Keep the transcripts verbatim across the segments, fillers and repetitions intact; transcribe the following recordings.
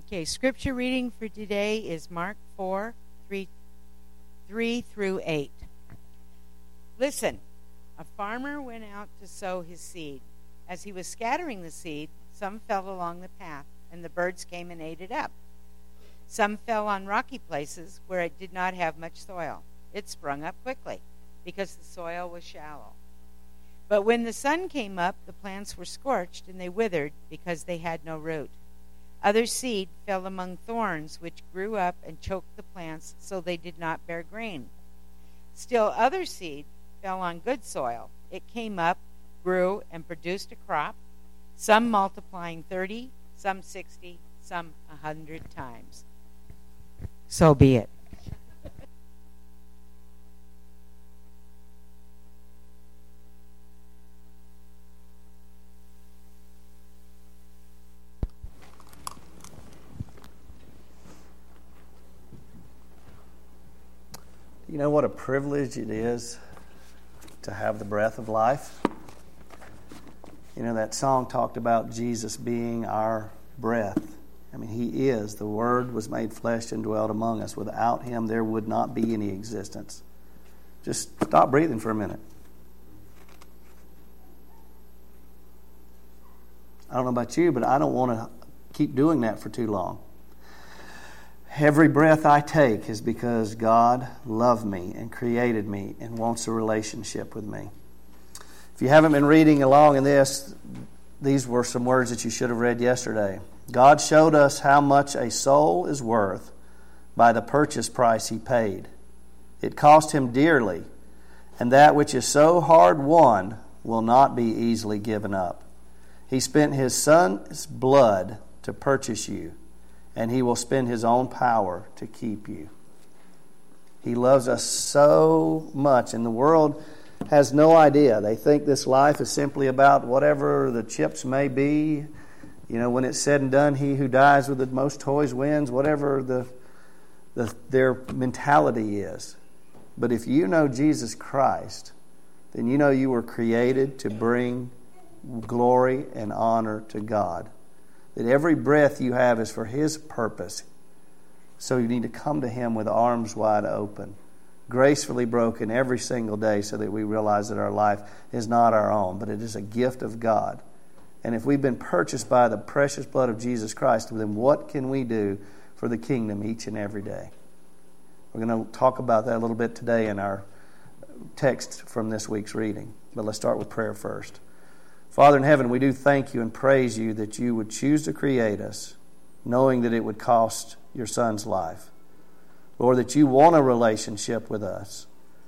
Okay, scripture reading for today is Mark four, three, three through eight. Listen, a farmer went out to sow his seed. As he was scattering the seed, some fell along the path, and the birds came and ate it up. Some fell on rocky places where it did not have much soil. It sprung up quickly, because the soil was shallow. But when the sun came up, the plants were scorched, and they withered because they had no root. Other seed fell among thorns, which grew up and choked the plants, so they did not bear grain. Still other seed fell on good soil. It came up, grew, and produced a crop, some multiplying thirty, some sixty, some a hundred times. So be it. You know what a privilege it is to have the breath of life? You know, that song talked about Jesus being our breath. I mean, He is. The Word was made flesh and dwelt among us. Without Him, there would not be any existence. Just stop breathing for a minute. I don't know about you, but I don't want to keep doing that for too long. Every breath I take is because God loved me and created me and wants a relationship with me. If you haven't been reading along in this, these were some words that you should have read yesterday. God showed us how much a soul is worth by the purchase price He paid. It cost Him dearly, and that which is so hard won will not be easily given up. He spent His Son's blood to purchase you, and He will spend His own power to keep you. He loves us so much, and the world has no idea. They think this life is simply about whatever the chips may be. You know, when it's said and done, he who dies with the most toys wins, whatever the, the their mentality is. But if you know Jesus Christ, then you know you were created to bring glory and honor to God. That every breath you have is for His purpose. So you need to come to Him with arms wide open, gracefully broken every single day, so that we realize that our life is not our own, but it is a gift of God. And if we've been purchased by the precious blood of Jesus Christ, then what can we do for the kingdom each and every day? We're going to talk about that a little bit today in our text from this week's reading. But let's start with prayer first. Father in heaven, we do thank You and praise You that You would choose to create us, knowing that it would cost Your Son's life. Lord, that You want a relationship with us,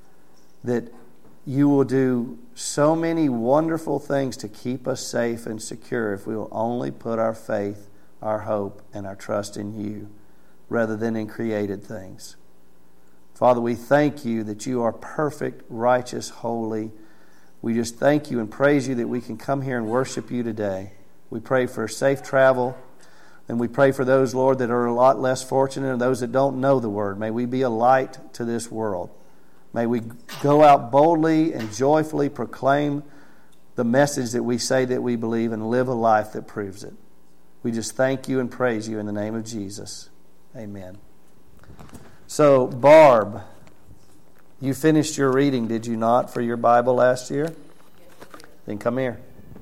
that You will do so many wonderful things to keep us safe and secure if we will only put our faith, our hope, and our trust in You rather than in created things. Father, we thank You that You are perfect, righteous, holy. We just thank You and praise You that we can come here and worship You today. We pray for safe travel, and we pray for those, Lord, that are a lot less fortunate and those that don't know the Word. May we be a light to this world. May we go out boldly and joyfully proclaim the message that we say that we believe and live a life that proves it. We just thank You and praise You in the name of Jesus. Amen. So, Barb, you finished your reading, did you not, for your Bible last year? Then come here.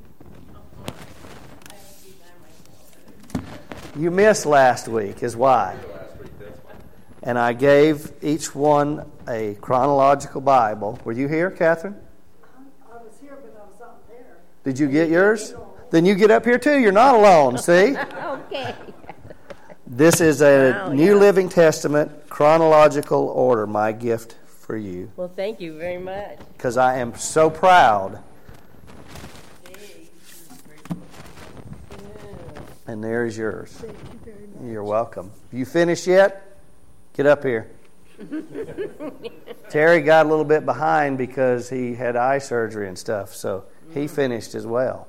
You missed last week, is why. And I gave each one a chronological Bible. Were you here, Catherine? I was here, but I was out there. Did you get yours? Then you get up here too. You're not alone, see? Okay. This is a Oh, New yeah. Living Testament chronological order, my gift for you. Well, thank you very much. Because I am so proud. And there's yours. Thank you very much. You're welcome. You finished yet? Get up here. Terry got a little bit behind because he had eye surgery and stuff, so he finished as well.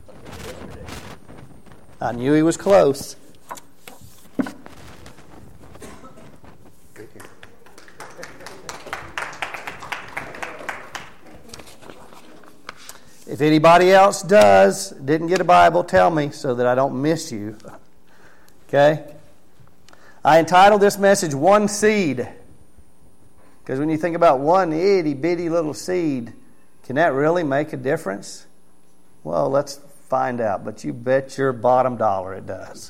I knew he was close. If anybody else does, didn't get a Bible, tell me so that I don't miss you. Okay? I entitled this message, One Seed. Because when you think about one itty bitty little seed, can that really make a difference? Well, let's find out. But you bet your bottom dollar it does.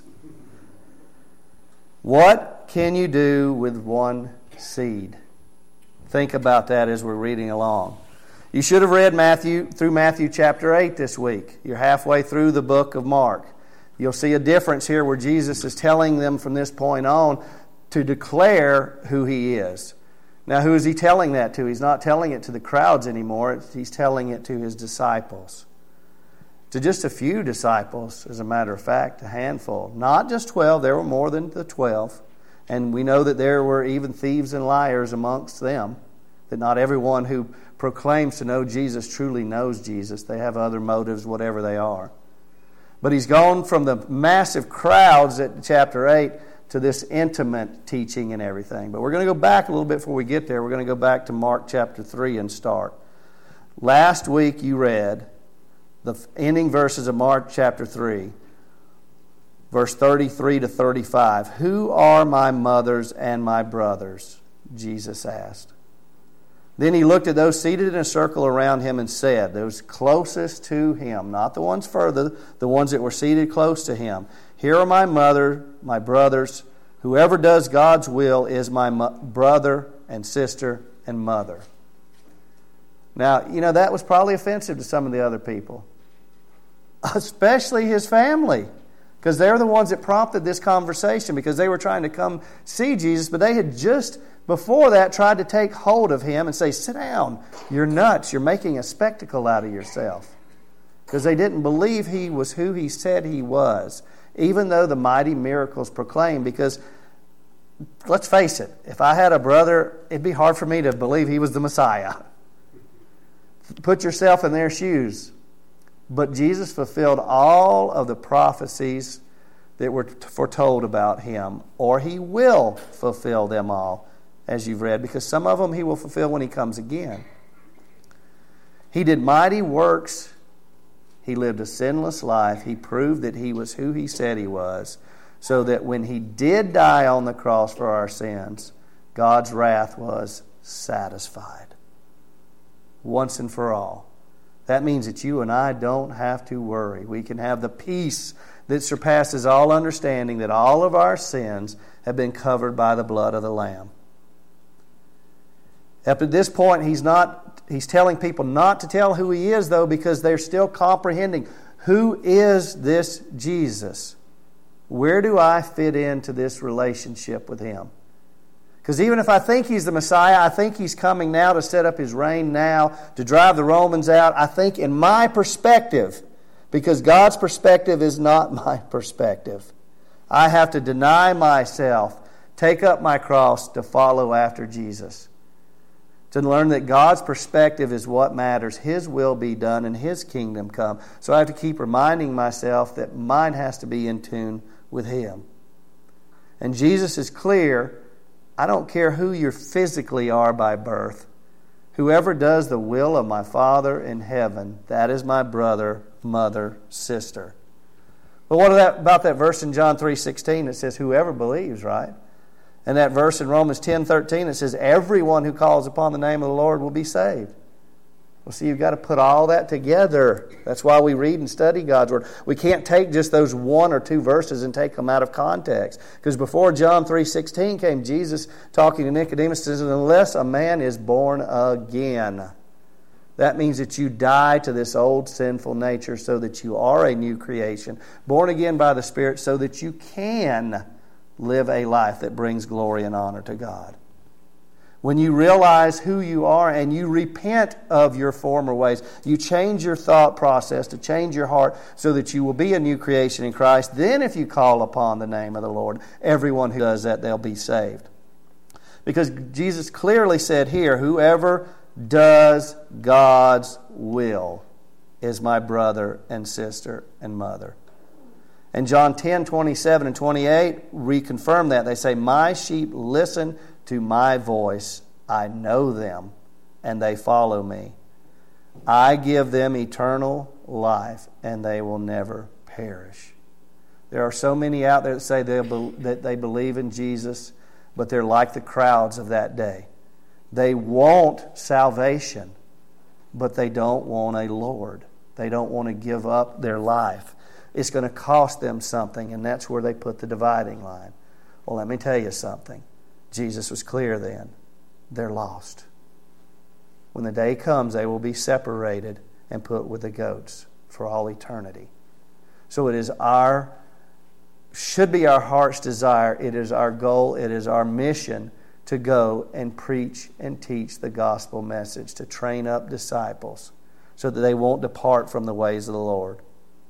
What can you do with one seed? Think about that as we're reading along. You should have read Matthew through Matthew chapter eight this week. You're halfway through the book of Mark. You'll see a difference here where Jesus is telling them from this point on to declare who He is. Now, who is He telling that to? He's not telling it to the crowds anymore. He's telling it to His disciples. To just a few disciples, as a matter of fact, a handful. Not just twelve, there were more than the twelve. And we know that there were even thieves and liars amongst them. That not everyone who proclaims to know Jesus truly knows Jesus. They have other motives, whatever they are. But He's gone from the massive crowds at chapter eight to this intimate teaching and everything. But we're going to go back a little bit before we get there. We're going to go back to Mark chapter three and start. Last week you read the ending verses of Mark chapter three, verse thirty-three to thirty-five. Who are my mothers and my brothers? Jesus asked. Then He looked at those seated in a circle around Him and said, those closest to Him, not the ones further, the ones that were seated close to Him. Here are my mother, my brothers. Whoever does God's will is my mo- brother and sister and mother. Now, you know, that was probably offensive to some of the other people, especially His family, because they're the ones that prompted this conversation, because they were trying to come see Jesus, but they had just before that tried to take hold of Him and say, sit down, you're nuts, you're making a spectacle out of yourself. Because they didn't believe He was who He said He was, even though the mighty miracles proclaimed. Because, let's face it, if I had a brother, it'd be hard for me to believe he was the Messiah. Put yourself in their shoes. But Jesus fulfilled all of the prophecies that were foretold about Him, or He will fulfill them all, as you've read, because some of them He will fulfill when He comes again. He did mighty works. He lived a sinless life. He proved that He was who He said He was, so that when He did die on the cross for our sins, God's wrath was satisfied once and for all. That means that you and I don't have to worry. We can have the peace that surpasses all understanding, that all of our sins have been covered by the blood of the Lamb. Up to this point, he's not. He's telling people not to tell who He is, though, because they're still comprehending, who is this Jesus? Where do I fit into this relationship with Him? Because even if I think He's the Messiah, I think He's coming now to set up His reign now, to drive the Romans out. I think in my perspective, because God's perspective is not my perspective, I have to deny myself, take up my cross to follow after Jesus. To learn that God's perspective is what matters. His will be done and His kingdom come. So I have to keep reminding myself that mine has to be in tune with Him. And Jesus is clear, I don't care who you physically are by birth. Whoever does the will of my Father in heaven, that is my brother, mother, sister. But what about that verse in John three sixteen that says whoever believes, right? And that verse in Romans ten thirteen that says everyone who calls upon the name of the Lord will be saved. Well, see, you've got to put all that together. That's why we read and study God's Word. We can't take just those one or two verses and take them out of context. Because before John three sixteen came, Jesus talking to Nicodemus says, unless a man is born again. That means that you die to this old sinful nature so that you are a new creation, born again by the Spirit so that you can live a life that brings glory and honor to God. When you realize who you are and you repent of your former ways, you change your thought process to change your heart so that you will be a new creation in Christ, then if you call upon the name of the Lord, everyone who does that, they'll be saved. Because Jesus clearly said here, whoever does God's will is my brother and sister and mother. And John ten, twenty-seven and twenty-eight reconfirm that. They say, my sheep listen to my voice. I know them, and they follow me. I give them eternal life, and they will never perish. There are so many out there that say they that they believe in Jesus, but they're like the crowds of that day. They want salvation, but they don't want a Lord. They don't want to give up their life. It's going to cost them something, and that's where they put the dividing line. Well, let me tell you something. Jesus was clear then. They're lost. When the day comes, they will be separated and put with the goats for all eternity. So it is our, should be our heart's desire, it is our goal, it is our mission to go and preach and teach the gospel message, to train up disciples so that they won't depart from the ways of the Lord.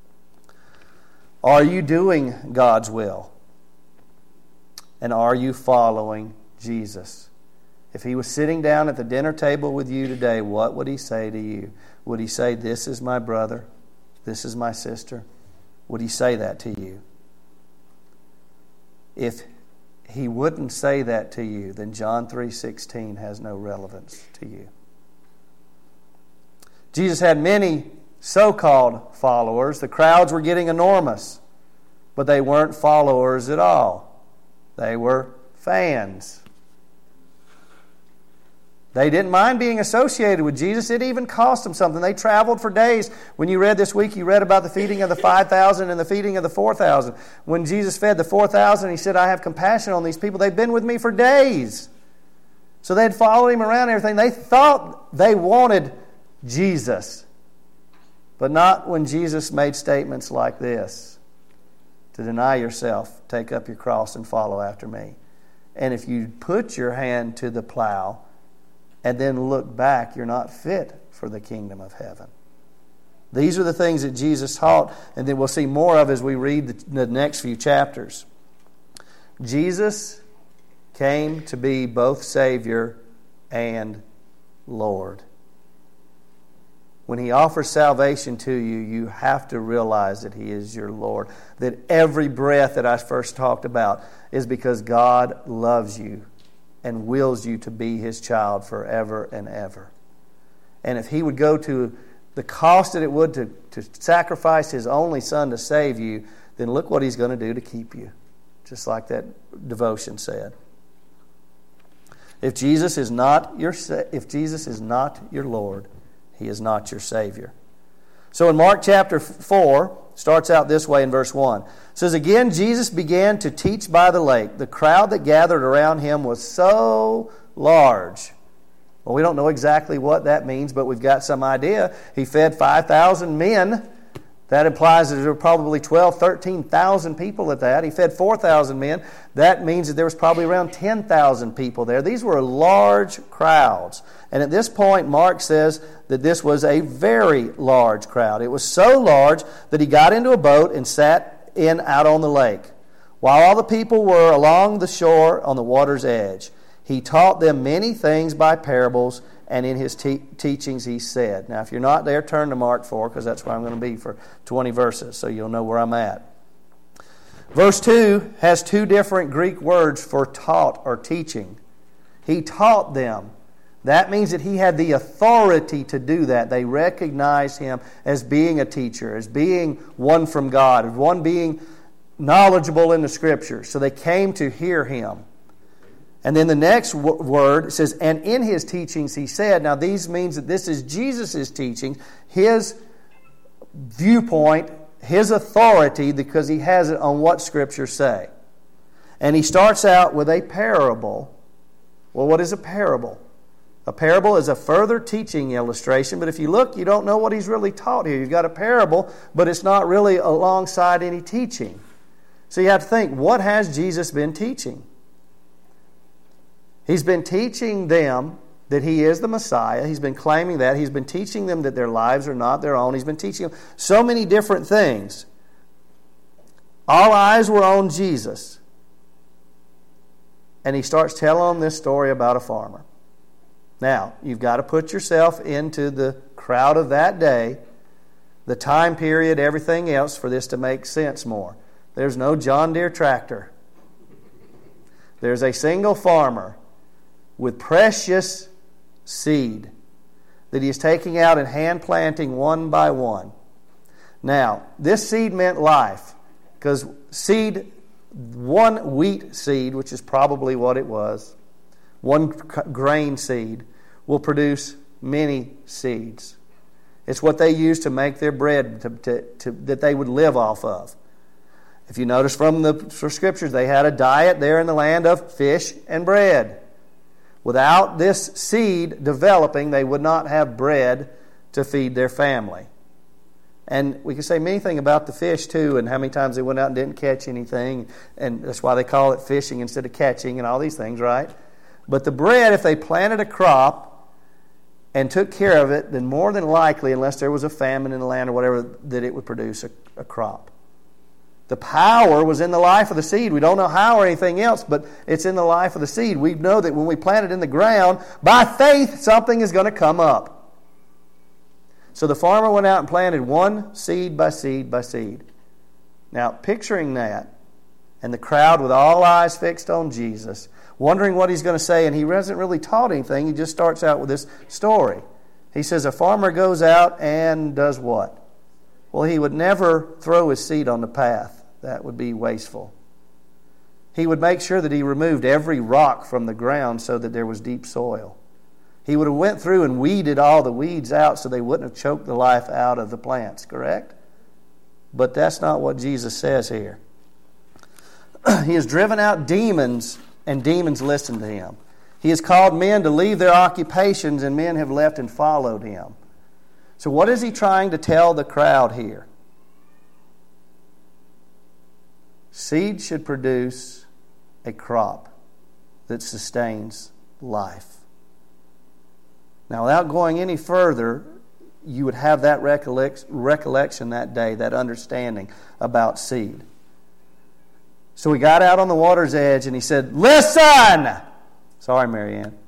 Are you doing God's will? And are you following Jesus? If He was sitting down at the dinner table with you today, what would He say to you? Would He say, "This is my brother, this is my sister"? Would He say that to you? If He wouldn't say that to you, then John three sixteen has no relevance to you. Jesus had many so-called followers. The crowds were getting enormous, but they weren't followers at all. They were fans. They didn't mind being associated with Jesus. It even cost them something. They traveled for days. When you read this week, you read about the feeding of the five thousand and the feeding of the four thousand. When Jesus fed the four thousand, He said, "I have compassion on these people. They've been with me for days." So they had followed Him around and everything. They thought they wanted Jesus. But not when Jesus made statements like this. To deny yourself, take up your cross and follow after me. And if you put your hand to the plow and then look back, you're not fit for the kingdom of heaven. These are the things that Jesus taught, and then we'll see more of as we read the, the next few chapters. Jesus came to be both Savior and Lord. When He offers salvation to you, you have to realize that He is your Lord. That every breath that I first talked about is because God loves you and wills you to be His child forever and ever. And if He would go to the cost that it would to, to sacrifice His only Son to save you, then look what He's going to do to keep you. Just like that devotion said. If Jesus is not your, if Jesus is not your Lord, He is not your Savior. So in Mark chapter four, starts out this way in verse one. It says, "Again, Jesus began to teach by the lake. The crowd that gathered around Him was so large." Well, we don't know exactly what that means, but we've got some idea. He fed five thousand men. That implies that there were probably twelve, thirteen thousand people at that. He fed four thousand men. That means that there was probably around ten thousand people there. These were large crowds. And at this point, Mark says that this was a very large crowd. It was so large that He got into a boat and sat in out on the lake. While all the people were along the shore on the water's edge, He taught them many things by parables, and in His te- teachings He said. Now, if you're not there, turn to Mark four, because that's where I'm going to be for twenty verses, so you'll know where I'm at. Verse two has two different Greek words for taught or teaching. He taught them. That means that He had the authority to do that. They recognized Him as being a teacher, as being one from God, as one being knowledgeable in the Scriptures. So they came to hear Him. And then the next w- word says, "And in His teachings He said." Now these means that this is Jesus' teaching, His viewpoint, His authority, because He has it on what Scriptures say. And He starts out with a parable. Well, what is a parable? A parable is a further teaching illustration, but if you look, you don't know what He's really taught here. You've got a parable, but it's not really alongside any teaching. So you have to think, what has Jesus been teaching? He's been teaching them that He is the Messiah. He's been claiming that. He's been teaching them that their lives are not their own. He's been teaching them so many different things. All eyes were on Jesus. And He starts telling this story about a farmer. Now, you've got to put yourself into the crowd of that day, the time period, everything else, for this to make sense more. There's no John Deere tractor. There's a single farmer with precious seed that he is taking out and hand planting one by one. Now, this seed meant life, Because seed, one wheat seed, which is probably what it was, one grain seed, will produce many seeds. It's what they used to make their bread to, to, to, that they would live off of. If you notice from the from Scriptures, they had a diet there in the land of fish and bread. Without this seed developing, they would not have bread to feed their family. And we can say many things about the fish too, and how many times they went out and didn't catch anything, and that's why they call it fishing instead of catching and all these things, right? But the bread, if they planted a crop and took care of it, then more than likely, unless there was a famine in the land or whatever, that it would produce a, a crop. The power was in the life of the seed. We don't know how or anything else, but it's in the life of the seed. We know that when we plant it in the ground, by faith, something is going to come up. So the farmer went out and planted one seed by seed by seed. Now, picturing that, and the crowd with all eyes fixed on Jesus, wondering what he's going to say, and he hasn't really taught anything. He just starts out with this story. He says a farmer goes out and does what? Well, he would never throw his seed on the path. That would be wasteful. He would make sure that he removed every rock from the ground so that there was deep soil. He would have went through and weeded all the weeds out so they wouldn't have choked the life out of the plants, correct? But that's not what Jesus says here. He has driven out demons, and demons listen to him. He has called men to leave their occupations, and men have left and followed him. So what is he trying to tell the crowd here? Seed should produce a crop that sustains life. Now, without going any further, you would have that recollect, recollection that day, that understanding about seed. So he got out on the water's edge and he said, "Listen!" Sorry, Marianne.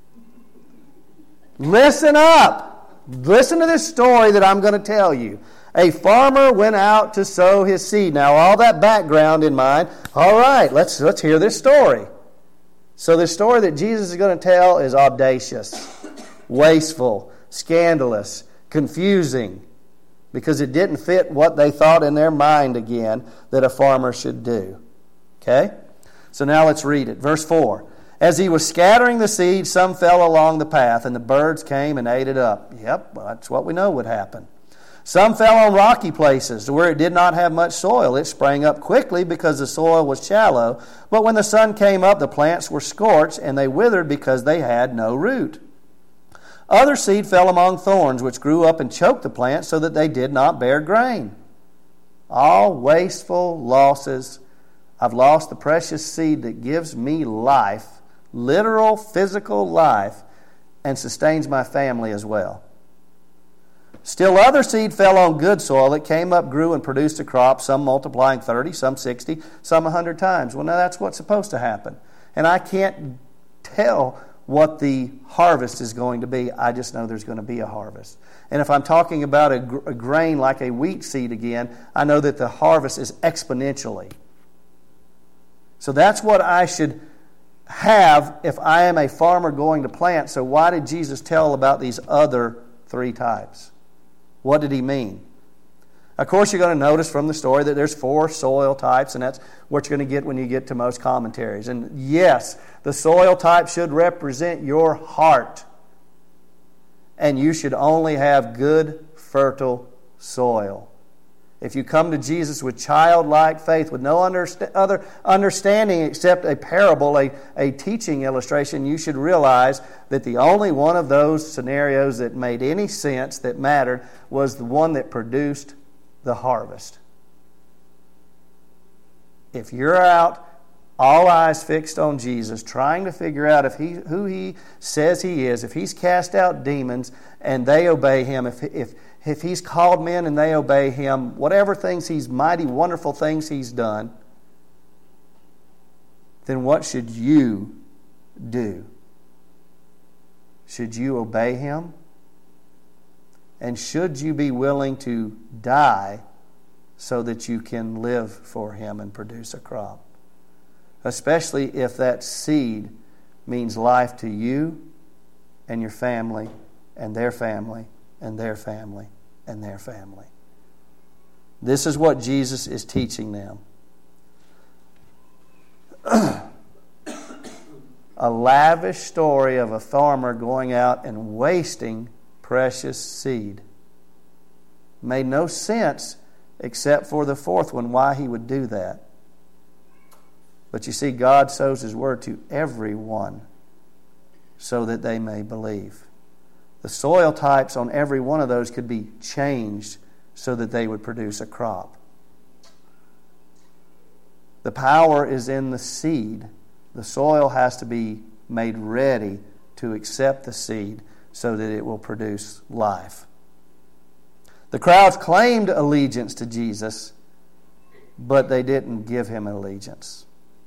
Listen up. Listen to this story that I'm going to tell you. A farmer went out to sow his seed. Now, all that background in mind, all right, let's, let's hear this story. So the story that Jesus is going to tell is audacious, wasteful, scandalous, confusing, because it didn't fit what they thought in their mind again that a farmer should do. Okay? So now let's read it. Verse four. As he was scattering the seed, some fell along the path, and the birds came and ate it up. Yep, well, that's what we know would happen. Some fell on rocky places where it did not have much soil. It sprang up quickly because the soil was shallow. But when the sun came up, the plants were scorched, and they withered because they had no root. Other seed fell among thorns, which grew up and choked the plants so that they did not bear grain. All wasteful losses. I've lost the precious seed that gives me life, literal physical life, and sustains my family as well. Still other seed fell on good soil. It came up, grew, and produced a crop, some multiplying thirty, some sixty, some one hundred times. Well, now that's what's supposed to happen. And I can't tell what the harvest is going to be. I just know there's going to be a harvest. And if I'm talking about a, gr- a grain like a wheat seed again, I know that the harvest is exponentially. So that's what I should have if I am a farmer going to plant. So why did Jesus tell about these other three types? What did he mean? Of course, you're going to notice from the story that there's four soil types, and that's what you're going to get when you get to most commentaries. And yes, the soil type should represent your heart. And you should only have good, fertile soil. If you come to Jesus with childlike faith, with no underst- other understanding except a parable, a, a teaching illustration, you should realize that the only one of those scenarios that made any sense, that mattered, was the one that produced the harvest. If you're out, all eyes fixed on Jesus, trying to figure out if he who he says he is, if he's cast out demons and they obey him, if if if he's called men and they obey him, whatever things he's mighty, wonderful things he's done, then what should you do? Should you obey him? And should you be willing to die so that you can live for him and produce a crop? Especially if that seed means life to you and your family and their family and their family and their family. This is what Jesus is teaching them. A lavish story of a farmer going out and wasting precious seed. Made no sense except for the fourth one, why he would do that. But you see, God sows His word to everyone so that they may believe. The soil types on every one of those could be changed so that they would produce a crop. The power is in the seed. The soil has to be made ready to accept the seed so that it will produce life. The crowds claimed allegiance to Jesus, but they didn't give Him allegiance.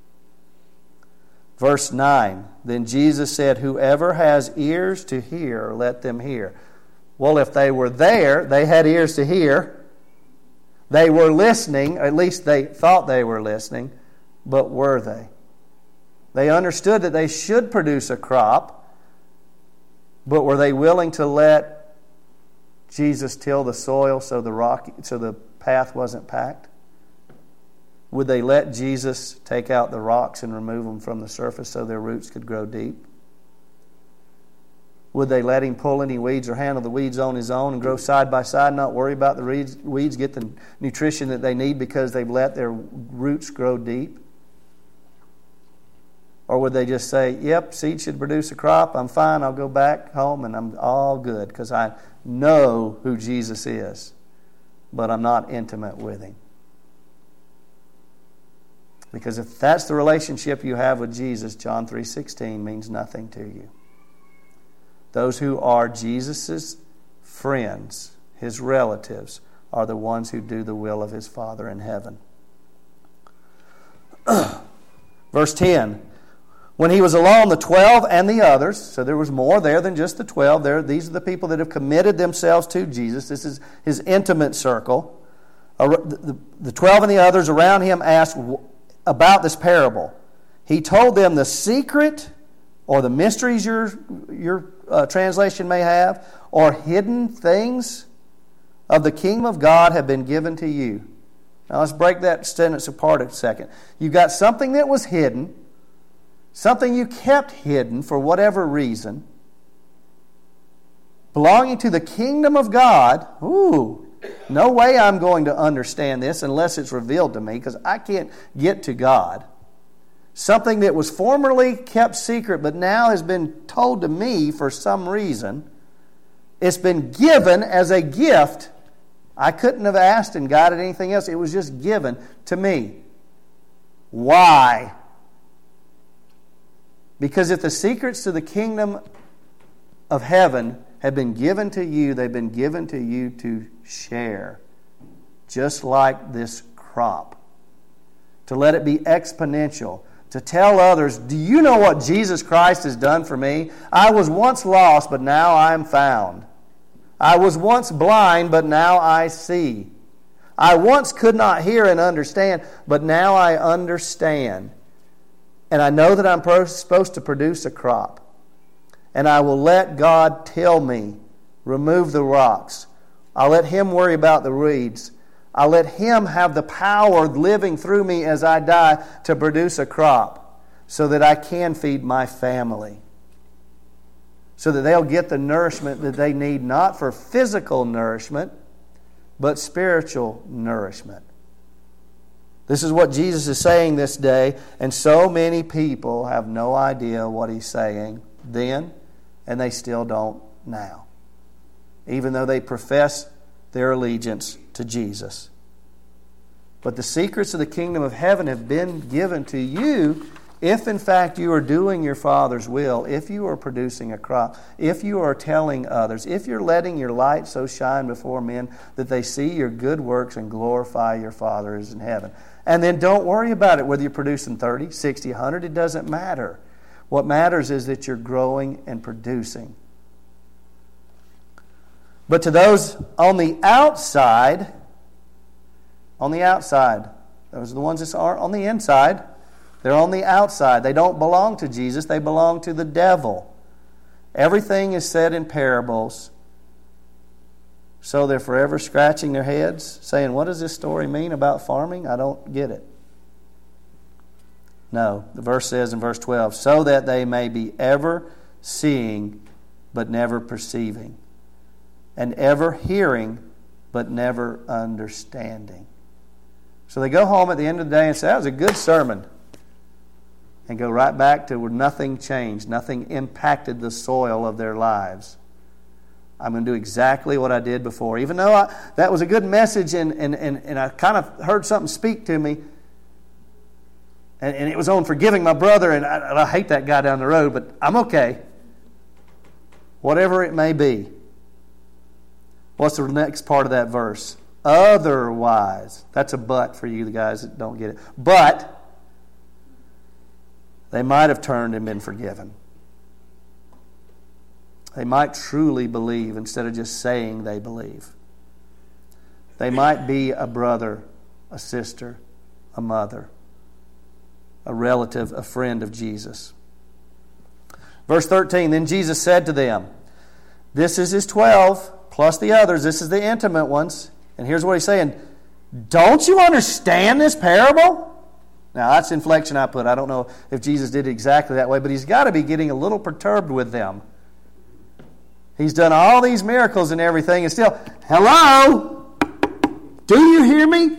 Verse nine, then Jesus said, whoever has ears to hear, let them hear. Well, if they were there, they had ears to hear. They were listening, or at least they thought they were listening, but were they? They understood that they should produce a crop, but were they willing to let Jesus till the soil so the rock, so the path wasn't packed? Would they let Jesus take out the rocks and remove them from the surface so their roots could grow deep? Would they let Him pull any weeds or handle the weeds on His own and grow side by side, not worry about the weeds, weeds get the nutrition that they need because they've let their roots grow deep? Or would they just say, yep, seed should produce a crop, I'm fine, I'll go back home and I'm all good because I know who Jesus is, but I'm not intimate with Him. Because if that's the relationship you have with Jesus, John three sixteen means nothing to you. Those who are Jesus' friends, His relatives, are the ones who do the will of His Father in heaven. Verse ten, when He was alone, the twelve and the others, so there was more there than just the twelve. There, these are the people that have committed themselves to Jesus. This is His intimate circle. The, the twelve and the others around Him asked about this parable. He told them the secret or the mysteries your, your uh, translation may have, or hidden things of the kingdom of God have been given to you. Now let's break that sentence apart a second. You've got something that was hidden, something you kept hidden for whatever reason, belonging to the kingdom of God. Ooh, no way I'm going to understand this unless it's revealed to me, because I can't get to God. Something that was formerly kept secret but now has been told to me for some reason. It's been given as a gift. I couldn't have asked and got it anything else. It was just given to me. Why? Because if the secrets to the kingdom of heaven have been given to you, they've been given to you to share. Just like this crop. To let it be exponential. To tell others, do you know what Jesus Christ has done for me? I was once lost, but now I am found. I was once blind, but now I see. I once could not hear and understand, but now I understand. And I know that I'm supposed to produce a crop. And I will let God till me, remove the rocks. I'll let Him worry about the weeds. I'll let Him have the power living through me as I die to produce a crop so that I can feed my family. So that they'll get the nourishment that they need, not for physical nourishment, but spiritual nourishment. This is what Jesus is saying this day, and so many people have no idea what He's saying then, and they still don't now. Even though they profess their allegiance to Jesus. But the secrets of the kingdom of heaven have been given to you if in fact you are doing your Father's will, if you are producing a crop, if you are telling others, if you're letting your light so shine before men that they see your good works and glorify your Father who is in heaven. And then don't worry about it whether you're producing thirty, sixty, one hundred, it doesn't matter. What matters is that you're growing and producing. But to those on the outside, on the outside, those are the ones that aren't on the inside. They're on the outside. They don't belong to Jesus. They belong to the devil. Everything is said in parables. So they're forever scratching their heads, saying, what does this story mean about farming? I don't get it. No, the verse says in verse twelve, so that they may be ever seeing but never perceiving, and ever hearing but never understanding. So they go home at the end of the day and say, that was a good sermon. And go right back to where nothing changed. Nothing impacted the soil of their lives. I'm going to do exactly what I did before. Even though I, that was a good message and, and, and, and I kind of heard something speak to me. And, and it was on forgiving my brother. And I, and I hate that guy down the road, but I'm okay. Whatever it may be. What's the next part of that verse? Otherwise. That's a but for you guys that don't get it. But they might have turned and been forgiven. They might truly believe instead of just saying they believe. They might be a brother, a sister, a mother, a relative, a friend of Jesus. Verse thirteen, then Jesus said to them, this is his twelve, plus the others. This is the intimate ones. And here's what he's saying. Don't you understand this parable? Now, that's inflection I put. I don't know if Jesus did it exactly that way, but he's got to be getting a little perturbed with them. He's done all these miracles and everything, and still, hello? Do you hear me?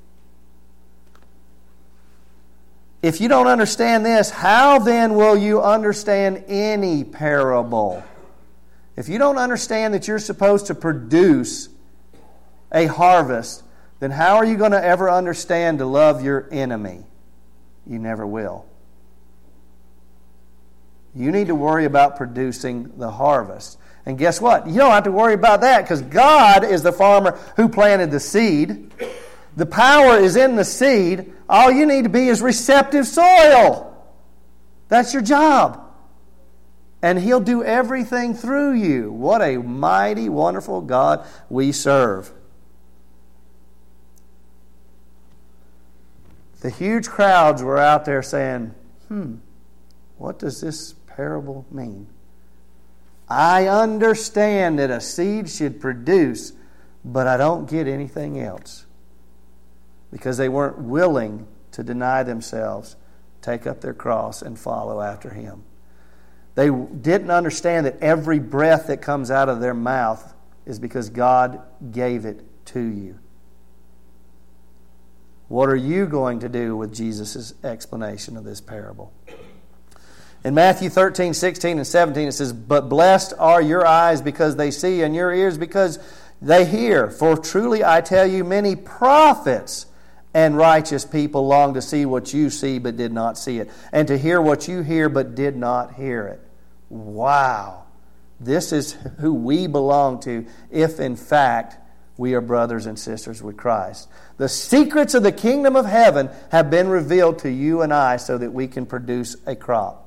If you don't understand this, how then will you understand any parable? If you don't understand that you're supposed to produce a harvest, then how are you going to ever understand to love your enemy? You never will. You need to worry about producing the harvest. And guess what? You don't have to worry about that because God is the farmer who planted the seed. The power is in the seed. All you need to be is receptive soil. That's your job. And He'll do everything through you. What a mighty, wonderful God we serve. The huge crowds were out there saying, hmm, what does this parable mean? I understand that a seed should produce, but I don't get anything else. Because they weren't willing to deny themselves, take up their cross, and follow after Him. They didn't understand that every breath that comes out of their mouth is because God gave it to you. What are you going to do with Jesus' explanation of this parable? In Matthew thirteen, sixteen, and seventeen, it says, but blessed are your eyes because they see, and your ears because they hear. For truly I tell you, many prophets and righteous people long to see what you see but did not see it, and to hear what you hear but did not hear it. Wow. This is who we belong to if in fact we are brothers and sisters with Christ. The secrets of the kingdom of heaven have been revealed to you and I so that we can produce a crop.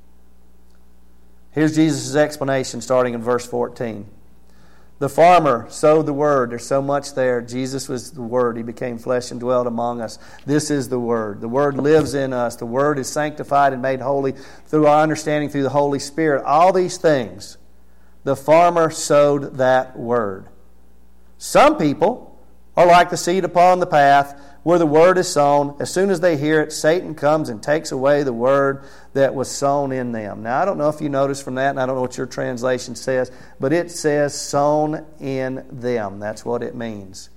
Here's Jesus' explanation starting in verse fourteen. The farmer sowed the word. There's so much there. Jesus was the Word. He became flesh and dwelt among us. This is the Word. The Word lives in us. The Word is sanctified and made holy through our understanding through the Holy Spirit. All these things, the farmer sowed that Word. Some people are like the seed upon the path where the Word is sown. As soon as they hear it, Satan comes and takes away the Word that was sown in them. Now, I don't know if you noticed from that, and I don't know what your translation says, but it says sown in them. That's what it means.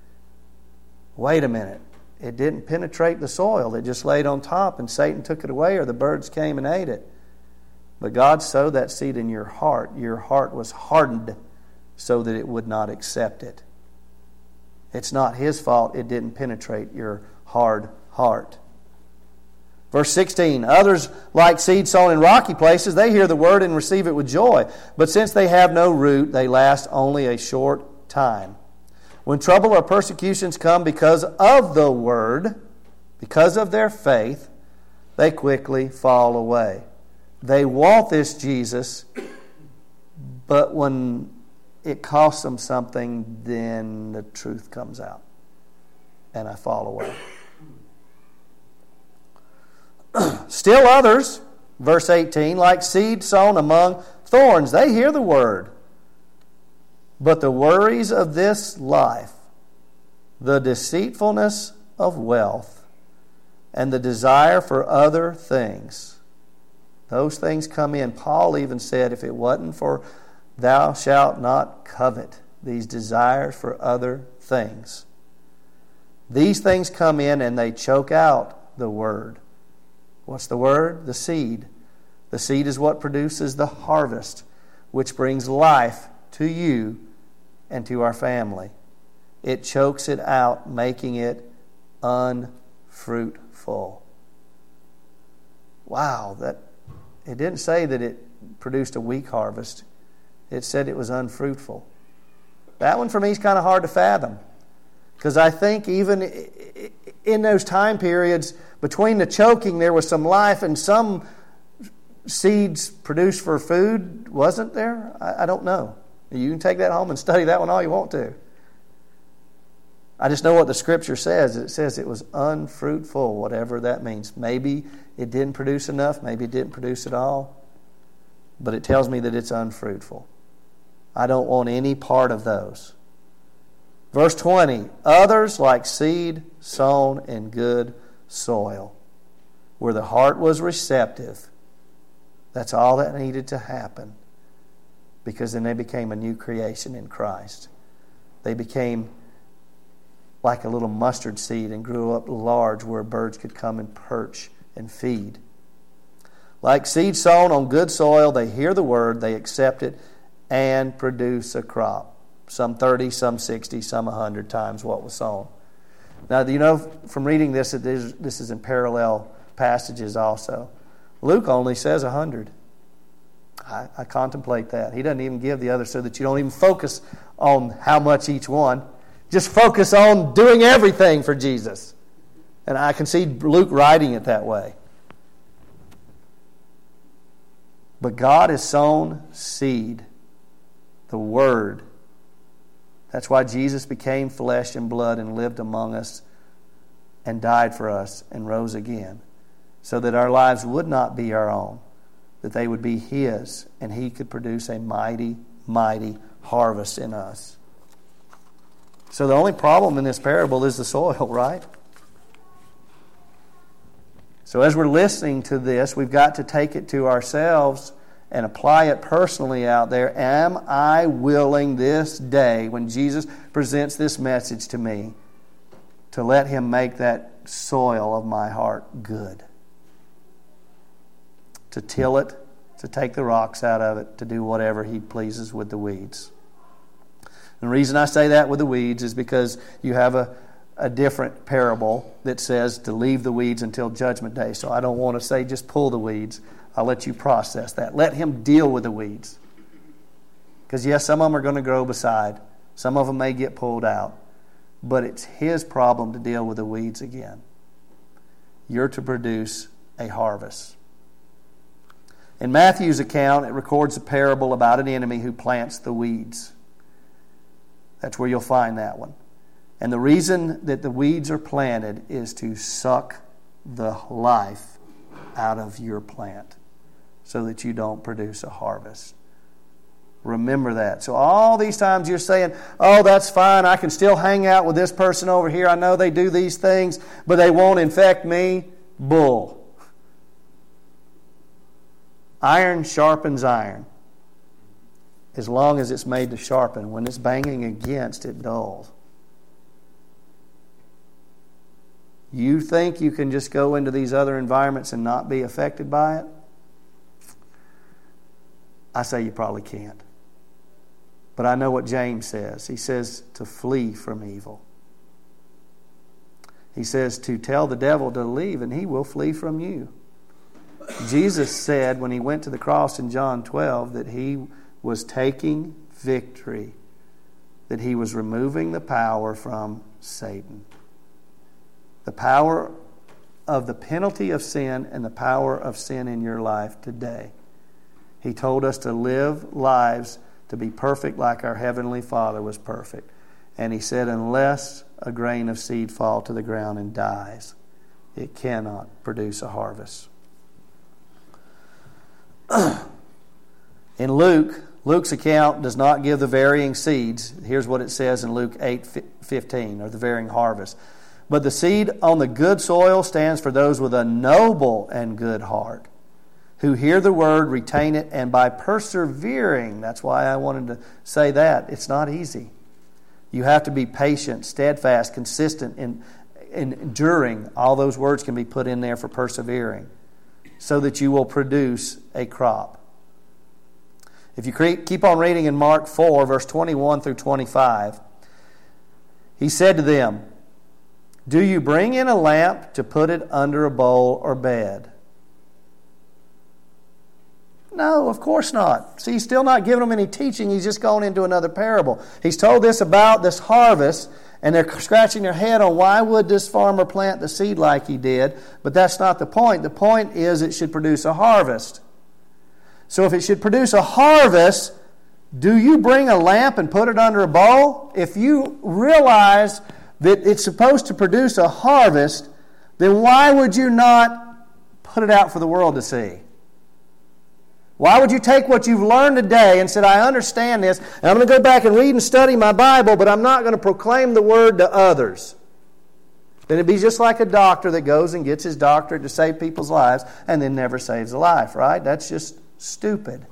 Wait a minute. It didn't penetrate the soil. It just laid on top, and Satan took it away, or the birds came and ate it. But God sowed that seed in your heart. Your heart was hardened so that it would not accept it. It's not His fault it didn't penetrate your hard heart. Verse sixteen, others like seed sown in rocky places, they hear the word and receive it with joy. But since they have no root, they last only a short time. When trouble or persecutions come because of the word, because of their faith, they quickly fall away. They want this Jesus, but when it costs them something, then the truth comes out. And I fall away. Still others, verse eighteen, like seed sown among thorns. They hear the word. But the worries of this life, the deceitfulness of wealth, and the desire for other things. Those things come in. Paul even said, if it wasn't for thou shalt not covet, these desires for other things. These things come in and they choke out the word. What's the word? The seed. The seed is what produces the harvest, which brings life to you and to our family. It chokes it out, making it unfruitful. Wow, that it didn't say that it produced a weak harvest. It said it was unfruitful. That one for me is kind of hard to fathom. Because I think even in those time periods, between the choking, there was some life, and some seeds produced for food, wasn't there? I, I don't know. You can take that home and study that one all you want to. I just know what the Scripture says. It says it was unfruitful, whatever that means. Maybe it didn't produce enough. Maybe it didn't produce at all. But it tells me that it's unfruitful. I don't want any part of those. Verse twenty, others like seed sown in good soil, where the heart was receptive. That's all that needed to happen, because then they became a new creation in Christ. They became like a little mustard seed and grew up large where birds could come and perch and feed. Like seed sown on good soil, they hear the word, they accept it, and produce a crop. Some thirty, some sixty, some one hundred times what was sown. Now, you know from reading this, that this is in parallel passages also. Luke only says one hundred. I, I contemplate that. He doesn't even give the other, so that you don't even focus on how much each one. Just focus on doing everything for Jesus. And I can see Luke writing it that way. But God has sown seed, the Word. That's why Jesus became flesh and blood and lived among us and died for us and rose again, so that our lives would not be our own, that they would be His, and He could produce a mighty, mighty harvest in us. So the only problem in this parable is the soil, right? So as we're listening to this, we've got to take it to ourselves and apply it personally out there. Am I willing this day, when Jesus presents this message to me, to let Him make that soil of my heart good? To till it, to take the rocks out of it, to do whatever He pleases with the weeds. And the reason I say that with the weeds is because you have a, a different parable that says to leave the weeds until Judgment Day. So I don't want to say just pull the weeds. I'll let you process that. Let Him deal with the weeds. Because yes, some of them are going to grow beside. Some of them may get pulled out. But it's His problem to deal with the weeds again. You're to produce a harvest. In Matthew's account, it records a parable about an enemy who plants the weeds. That's where you'll find that one. And the reason that the weeds are planted is to suck the life out of your plant, so that you don't produce a harvest. Remember that. So all these times you're saying, oh, that's fine, I can still hang out with this person over here. I know they do these things, but they won't infect me. Bull. Iron sharpens iron. As long as it's made to sharpen. When it's banging against, it dulls. You think you can just go into these other environments and not be affected by it? I say you probably can't. But I know what James says. He says to flee from evil. He says to tell the devil to leave and he will flee from you. Jesus said when He went to the cross in John twelve that He was taking victory, that He was removing the power from Satan. The power of the penalty of sin and the power of sin in your life today. He told us to live lives to be perfect like our Heavenly Father was perfect. And He said, unless a grain of seed fall to the ground and dies, it cannot produce a harvest. In Luke, Luke's account does not give the varying seeds. Here's what it says in Luke eight fifteen, or the varying harvest. But the seed on the good soil stands for those with a noble and good heart, who hear the word, retain it, and by persevering, that's why I wanted to say that, it's not easy. You have to be patient, steadfast, consistent, and, and enduring. All those words can be put in there for persevering, so that you will produce a crop. If you keep on reading in Mark four, verse twenty-one through twenty-five, he said to them, "Do you bring in a lamp to put it under a bowl or bed?" No, of course not. See, he's still not giving them any teaching. He's just going into another parable. He's told this about this harvest, and they're scratching their head on why would this farmer plant the seed like he did. But that's not the point. The point is it should produce a harvest. So if it should produce a harvest, do you bring a lamp and put it under a bowl? If you realize that it's supposed to produce a harvest, then why would you not put it out for the world to see? Why would you take what you've learned today and said, I understand this, and I'm going to go back and read and study my Bible, but I'm not going to proclaim the word to others? Then it'd be just like a doctor that goes and gets his doctorate to save people's lives and then never saves a life, right? That's just stupid.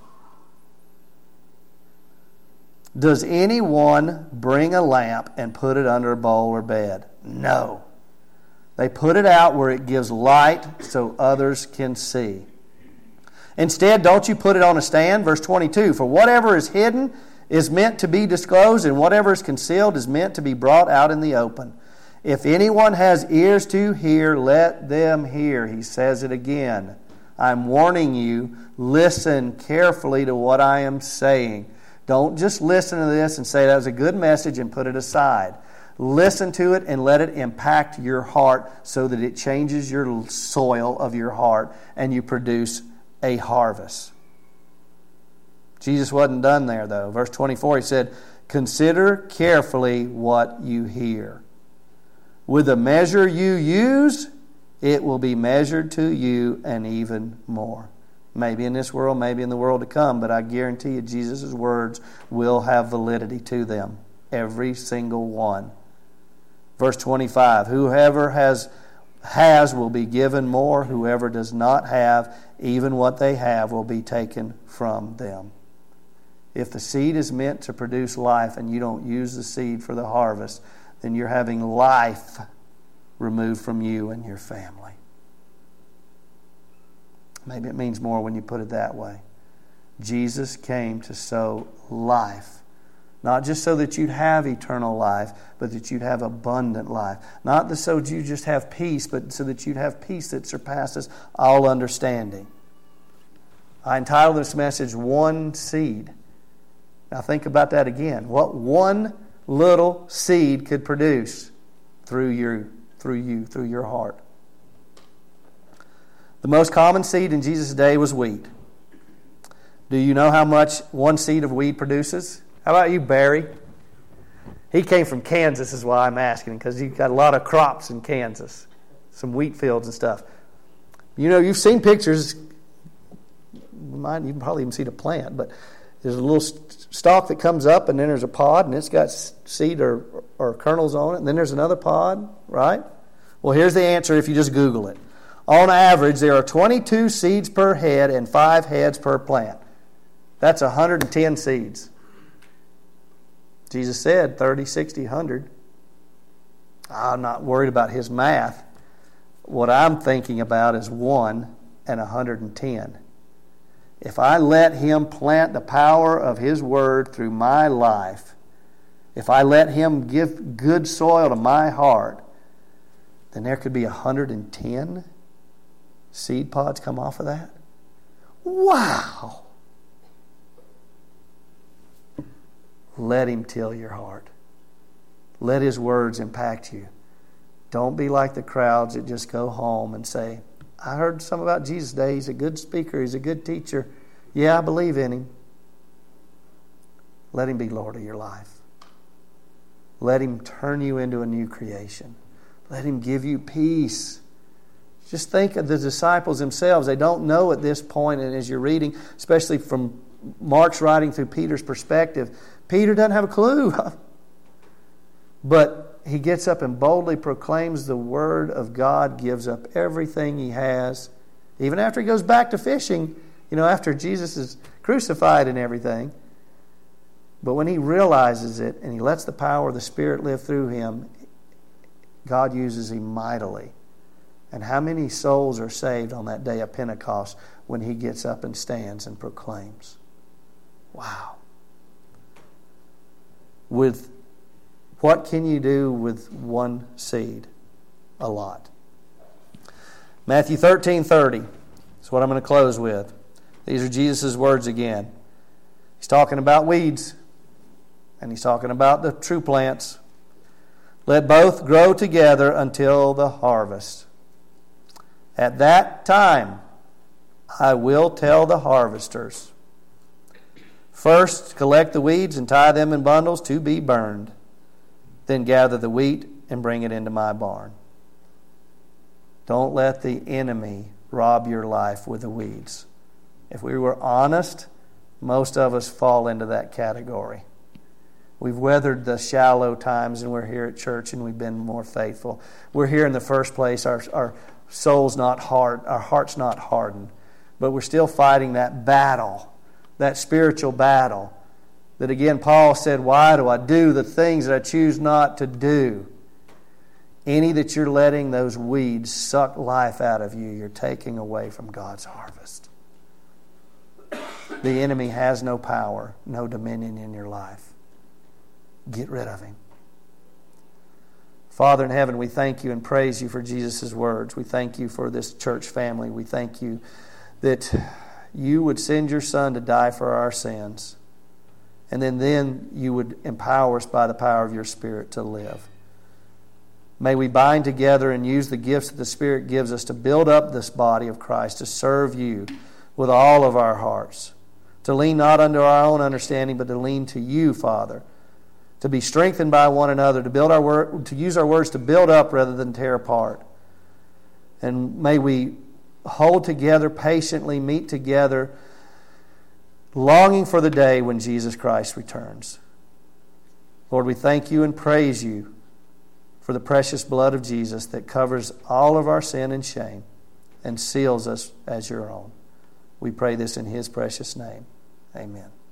Does anyone bring a lamp and put it under a bowl or bed? No. They put it out where it gives light so others can see. Instead, don't you put it on a stand? Verse twenty-two, for whatever is hidden is meant to be disclosed, and whatever is concealed is meant to be brought out in the open. If anyone has ears to hear, let them hear. He says it again. I'm warning you, listen carefully to what I am saying. Don't just listen to this and say that was a good message and put it aside. Listen to it and let it impact your heart so that it changes your soil of your heart and you produce a harvest. Jesus wasn't done there though. Verse twenty-four, he said, consider carefully what you hear. With the measure you use, it will be measured to you and even more. Maybe in this world, maybe in the world to come, but I guarantee you Jesus' words will have validity to them. Every single one. Verse twenty-five, whoever has has will be given more. Whoever does not have, even what they have will be taken from them. If the seed is meant to produce life and you don't use the seed for the harvest, then you're having life removed from you and your family. Maybe it means more when you put it that way. Jesus came to sow life. Not just so that you'd have eternal life, but that you'd have abundant life. Not so that you just have peace, but so that you'd have peace that surpasses all understanding. I entitled this message, One Seed. Now think about that again. What one little seed could produce through your, through you, through your heart. The most common seed in Jesus' day was wheat. Do you know how much one seed of wheat produces? How about you, Barry? He came from Kansas is why I'm asking, because you've got a lot of crops in Kansas. Some wheat fields and stuff. You know, you've seen pictures. You might even probably even see the plant, but there's a little stalk that comes up, and then there's a pod, and it's got seed or, or kernels on it, and then there's another pod, right? Well, here's the answer if you just Google it. On average, there are twenty-two seeds per head and five heads per plant. That's one hundred ten seeds. Jesus said thirty, sixty, one hundred. I'm not worried about his math. What I'm thinking about is one and one hundred ten. If I let him plant the power of his word through my life, if I let him give good soil to my heart, then there could be one hundred ten seed pods come off of that. Wow! Let him till your heart. Let his words impact you. Don't be like the crowds that just go home and say, I heard some about Jesus today. He's a good speaker. He's a good teacher. Yeah, I believe in him. Let him be Lord of your life. Let him turn you into a new creation. Let him give you peace. Just think of the disciples themselves. They don't know at this point, and as you're reading, especially from Mark's writing through Peter's perspective, Peter doesn't have a clue. But he gets up and boldly proclaims the word of God, gives up everything he has. Even after he goes back to fishing, you know, after Jesus is crucified and everything. But when he realizes it and he lets the power of the Spirit live through him, God uses him mightily. And how many souls are saved on that day of Pentecost when he gets up and stands and proclaims? Wow. With what can you do with one seed? A lot. Matthew thirteen thirty is what I'm going to close with. These are Jesus' words again. He's talking about weeds, and he's talking about the true plants. Let both grow together until the harvest. At that time, I will tell the harvesters, first collect the weeds and tie them in bundles to be burned. Then gather the wheat and bring it into my barn. Don't let the enemy rob your life with the weeds. If we were honest, most of us fall into that category. We've weathered the shallow times and we're here at church and we've been more faithful. We're here in the first place. Our, our soul's not hard, our heart's not hardened. But we're still fighting that battle, that spiritual battle. That again, Paul said, why do I do the things that I choose not to do? Any that you're letting those weeds suck life out of you, you're taking away from God's harvest. The enemy has no power, no dominion in your life. Get rid of him. Father in heaven, we thank you and praise you for Jesus' words. We thank you for this church family. We thank you that you would send your Son to die for our sins. And then, then you would empower us by the power of your Spirit to live. May we bind together and use the gifts that the Spirit gives us to build up this body of Christ, to serve you with all of our hearts, to lean not unto our own understanding, but to lean to you, Father, to be strengthened by one another, to build our word, to use our words to build up rather than tear apart. And may we hold together patiently, meet together, longing for the day when Jesus Christ returns. Lord, we thank you and praise you for the precious blood of Jesus that covers all of our sin and shame and seals us as your own. We pray this in his precious name. Amen.